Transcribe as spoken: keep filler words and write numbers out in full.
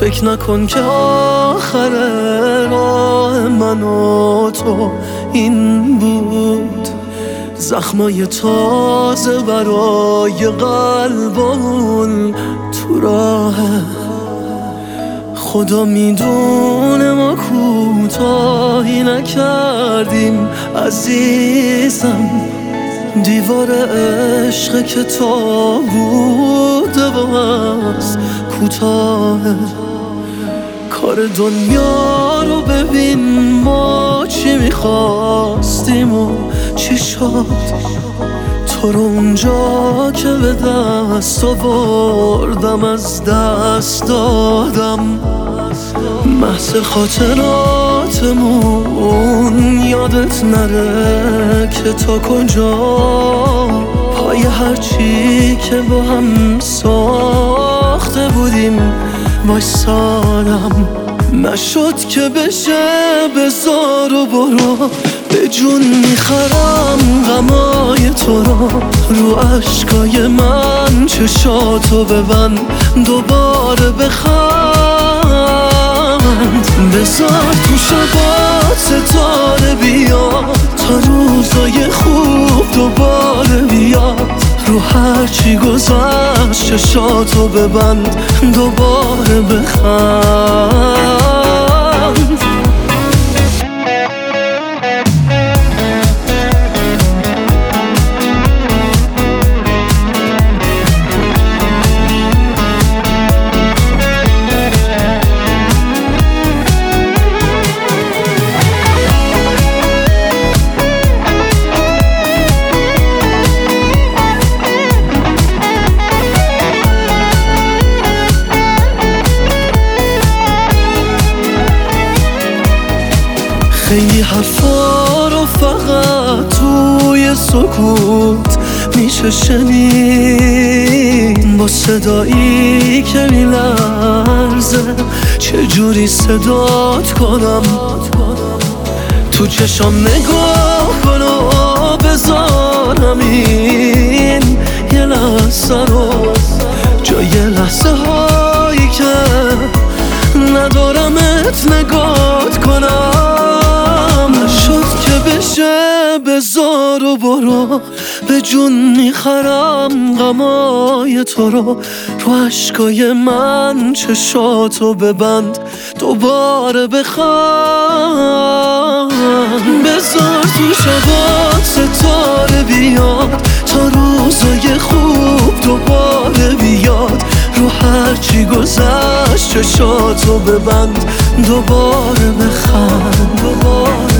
فکر نکن که آخر راه من و تو این بود. زخمای تازه برای قلبمون تو راه. خدا میدونه ما کوتاهی نکردیم عزیزم. دیوار عشق که تا بوده باز کوتاهه. کار دنیا رو ببین ما چی میخواستیم و چی شد. تو رو اونجا که به دست آوردم از دست دادم. محض خاطراتمون یادت نره که تا کجا پای هرچی که با هم ساخته بودیم وایسادم. نشد که بشه بذار و برو، به جون میخرم غمای تو رو. رو عشقای من چشاتو ببند دوباره بخند. بذار تو شبات ستاره بیاد تا روزای خوب دوباره بیاد. رو هرچی گذشت چشاتو ببند دوباره بخند. خیلی حرفا رو فقط توی سکوت میشه شنید. با صدایی که میلرزه چجوری صدات کنم. تو چشام نگاه کن و بذارم این یه لحظه رو. جای لحظه هایی که ندارمت نگات کنم. بذار و برو، به جون میخرم غمای تو رو. رو عشقای من چشاتو ببند دوباره بخند. بذار تو شبات ستاره بیاد تا روزای خوب دوباره بیاد. رو هرچی گذشت چشاتو ببند دوباره بخند دوباره